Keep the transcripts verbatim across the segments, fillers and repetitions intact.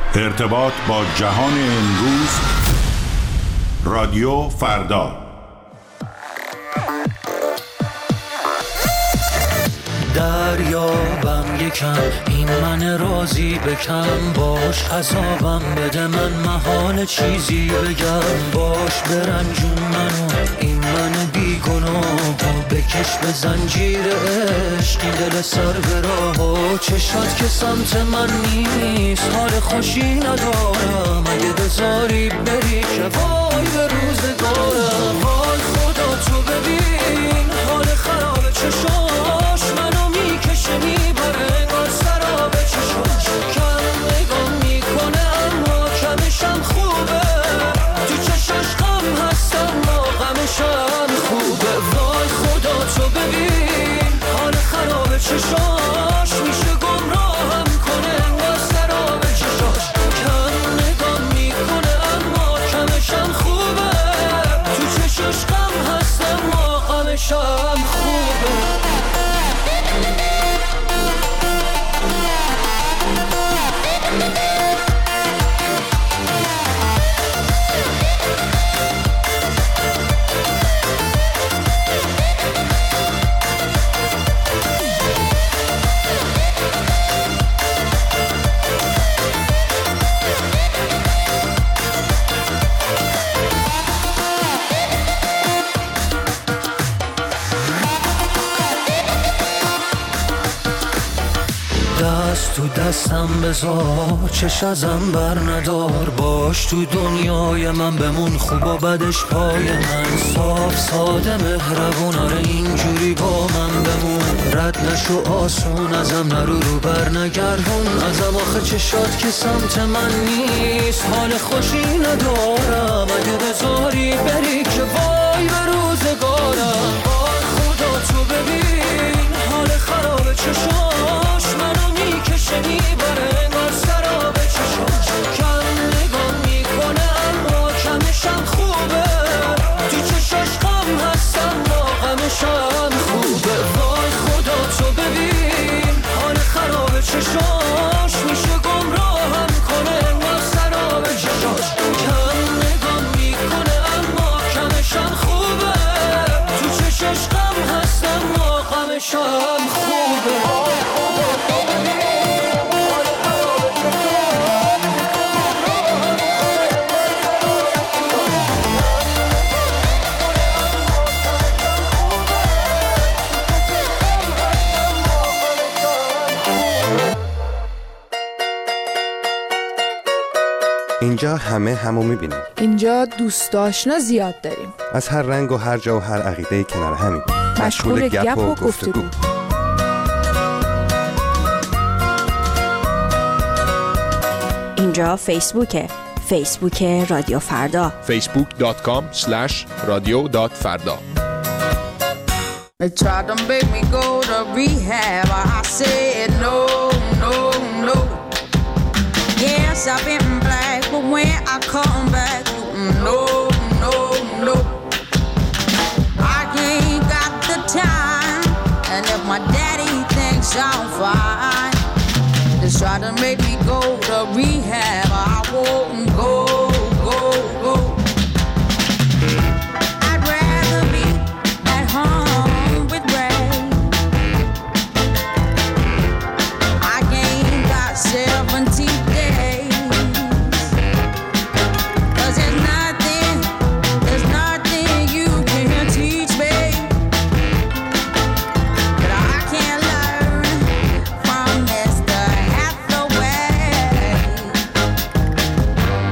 ارتباط با جهان امروز. رادیو فردا. دریابم یکم این من راضی بکم، باش عذابم بده من محال چیزی بگم، باش برنجون منو این من بیگناه، بکش به زنجیر عشق این دل سر به راه، چشات که سمت من نیست حال خوشی ندارم، اگه بذاری بری که وای به روزگارم، وای خدا تو ببین حال خراب چشاش منو میکشه میبره انگار سراب چشاش، کم نگام میکنه اما کمشم خوبه، تو چشاش غم هستم ما غمشم خوبه، وای خدا تو ببین حال خراب چشاش میشه گمراهم کنه انگار سراب چشاش، کم نگام میکنه اما کمشم خوبه، تو چشاش غم هستم ما غمشم خوبه. دست تو دستم بذار چش ازم بر ندار، باش تو دنیای من بمون خوب و بدش پای من، صاف ساده مهربون آره اینجوری با من بمون، رد نشو آسون ازم نرو رو بر نگردون ازم، آخه چشات که سمت من نیست حال خوشی ندارم، اگه بذاری بری که وای به روزگارم، وای خدا تو ببین حال خراب چشاش منو میکشه میبره انگار سراب چشاش، کم نگام میکنه اما کمشم خوبه، تو چشاش غم هستم ما غمشم خوبه، وای خدا تو ببین حال خراب چشاش میشه گمراهم کنه انگار سراب چشاش، کم نگام میکنه اما کمشم خوبه، تو چشاش غم هستم ما غمشم خوبه. اینجا همه همو میبینیم. اینجا دوست آشنا زیاد داریم. از هر رنگ و هر جا و هر عقیده کنار همین. مشغول گپ و گفتگو. اینجا فیسبوکه. فیسبوک رادیو فردا. فیسبوک دات کام اسلش رادیو دات فردا. They tried to make me go to rehab. I said no, no, no. Yes, I've been black, but when I come back, no, no, no. I ain't got the time, and if my daddy thinks I'm fine, they try to make me go to rehab. I won't go, go, go. I'd rather be at home with Ray. I ain't got seventy days. Cause there's nothing, there's nothing you can teach me that I can't learn from Mister Hathaway.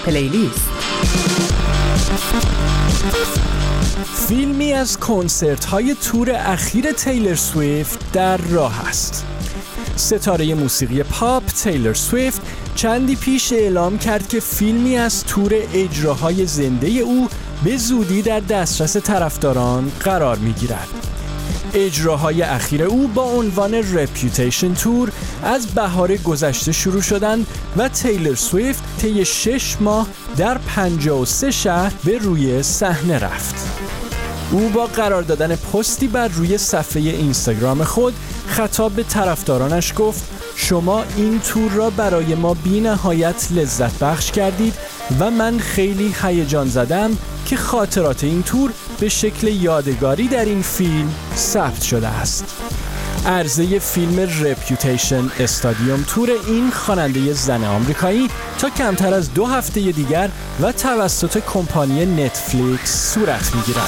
پلیلیست. فیلمی از کنسرت‌های تور اخیر تیلر سویفت در راه است. ستاره موسیقی پاپ تیلر سویفت چندی پیش اعلام کرد که فیلمی از تور اجراهای زنده او به زودی در دسترس طرفداران قرار می‌گیرد. اجراهای اخیر او با عنوان رپیوتیشن تور از بهار گذشته شروع شدند و تیلر سویفت طی شش ماه در پنجاه و سه شهر به روی صحنه رفت. او با قرار دادن پستی بر روی صفحه اینستاگرام خود خطاب به طرفدارانش گفت: شما این تور را برای ما بی نهایت لذت بخش کردید و من خیلی هیجان زدم که خاطرات این تور به شکل یادگاری در این فیلم ثبت شده است. عرضه فیلم رپیوتیشن استادیوم تور این خواننده زن آمریکایی تا کمتر از دو هفته دیگر و توسط کمپانی نتفلیکس صورت می‌گیرد.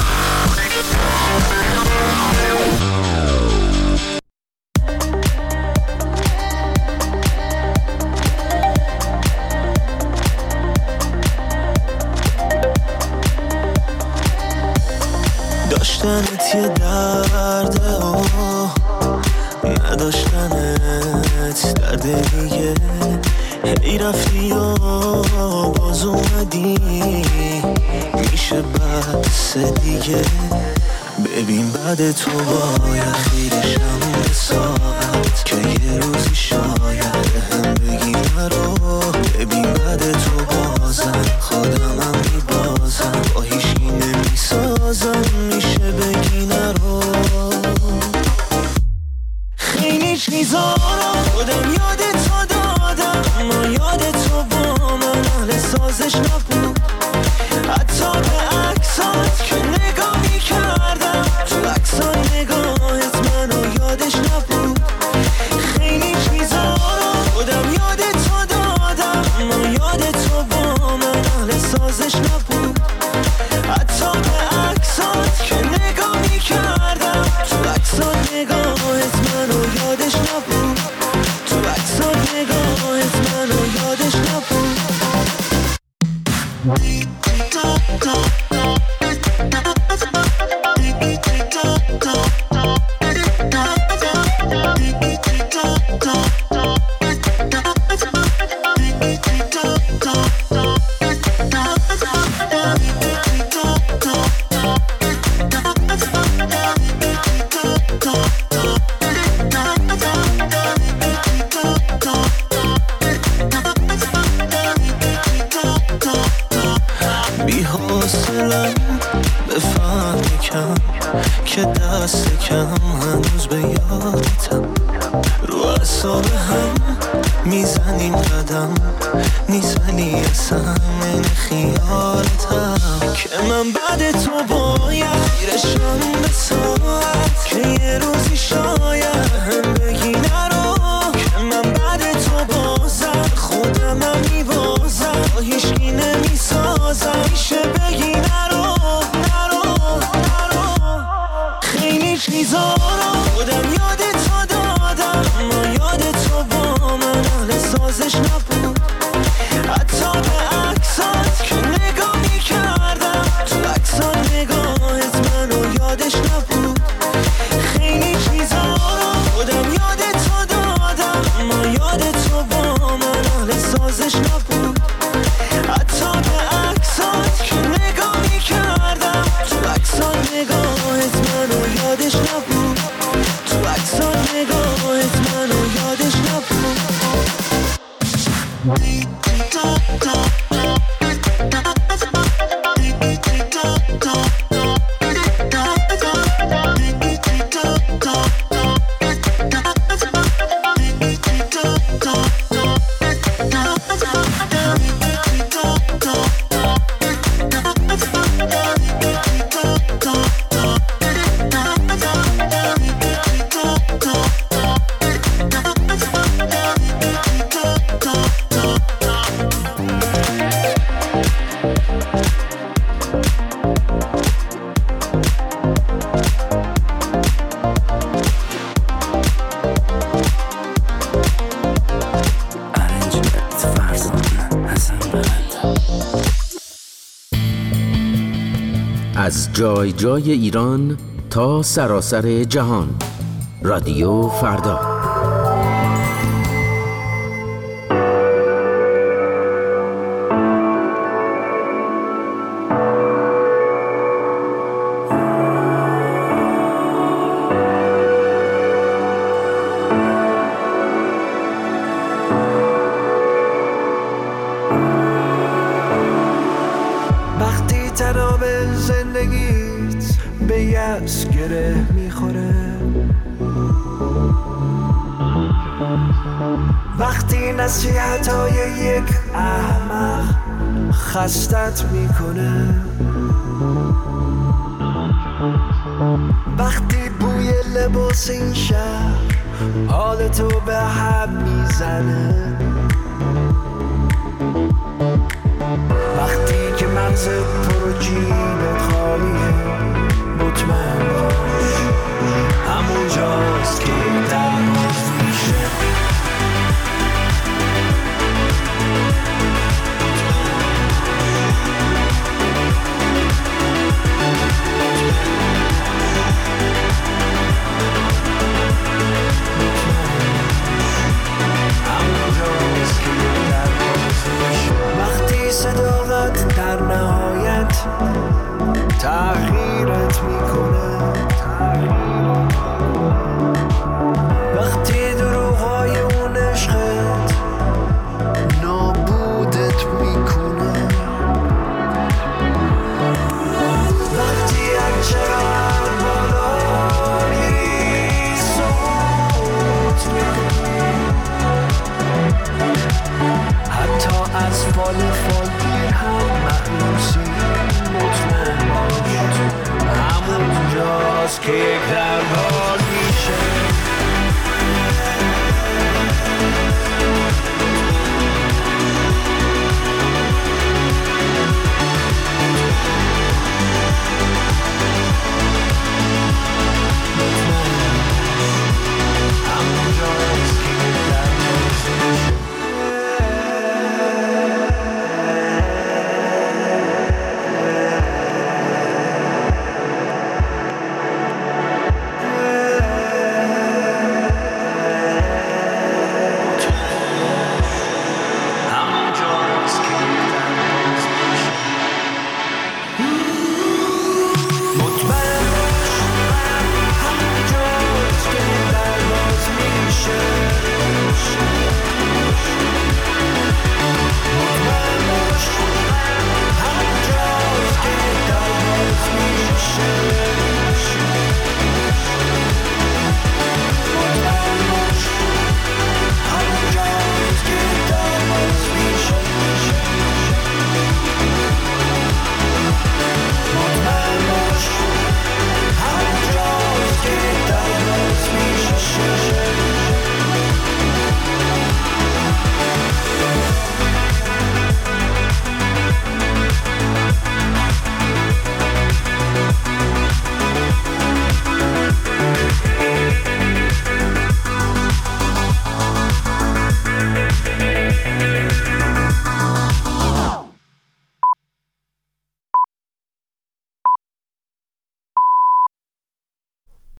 داشتنت یه درده و نداشتنت درد دیگه، هی رفتی و باز اومدی، میشه بس دیگه. ببین بعد تو باید خیرشم به ساعت که یه روزی شاید هم بگی نرو. ببین بعد تو بازم خودمم میبازم، با هیچی نمیسازم، میشه بگی نرو. خیلی چیزا رو خودم یاد تو دادم، اما یاد تو با من اهل سازش نبود. حتی به عکسات که نگاه میکردم، تو عکسات نگاهت منو یادش نبود. خیلی چیزا رو خودم یاد تو دادم، اما یاد تو با من اهل سازش نبود. حتی به عکسات که نگاه میکردم، تو عکسات نگاهت منو یادش نبود. تو عکسات نگاهت منو یادش نبود. که دست کم هنوز به یادتم، رو اعصاب هم میزنیم قدم، نیست ولی اصلا من خیالتم. که من بعد تو باید گیرشم به ساعت که یه روزی شاید هم بگی نرو. که من بعد تو بازم خودمم میبازم، با هیچکی نمیسازم، میشه بگی نرو. چیزا رو خودم یاد تو دادم، اما یاد تو با من اهل سازش نبود. حتی به عکسات که نگاه میکردم، تو عکسات نگاهت منو یادش نبود. خیلی چیزا رو خودم یاد تو دادم، اما یاد تو با من اهل سازش نبود. حتی به عکسات که نگاه میکردم، تو عکسات نگاهت منو یادش نبود. تو عکسات نگاهت منو یادش نبود. جای جای ایران تا سراسر جهان. رادیو فردا. وقتی تناب زندگیت به یأس گره میخوره، وقتی نصیحتای یک احمق خستت میکنه، وقتی بوی لباس این شهر حالتو به هم میزنه، وقتی که مغز پر جیبت خالیه، مطمئن باش همون جاست که درماز میشه. وقتی صداقت در نهایت تغییرت میکنه، وقتی دروغای اون عشقت نابودت میکنه، وقتی هرچقدر بالا میری سقوط میکنی، حتی از فال فال دیر هم مأنوسی، مطمئن باش همون جاست که یک دربار میشه.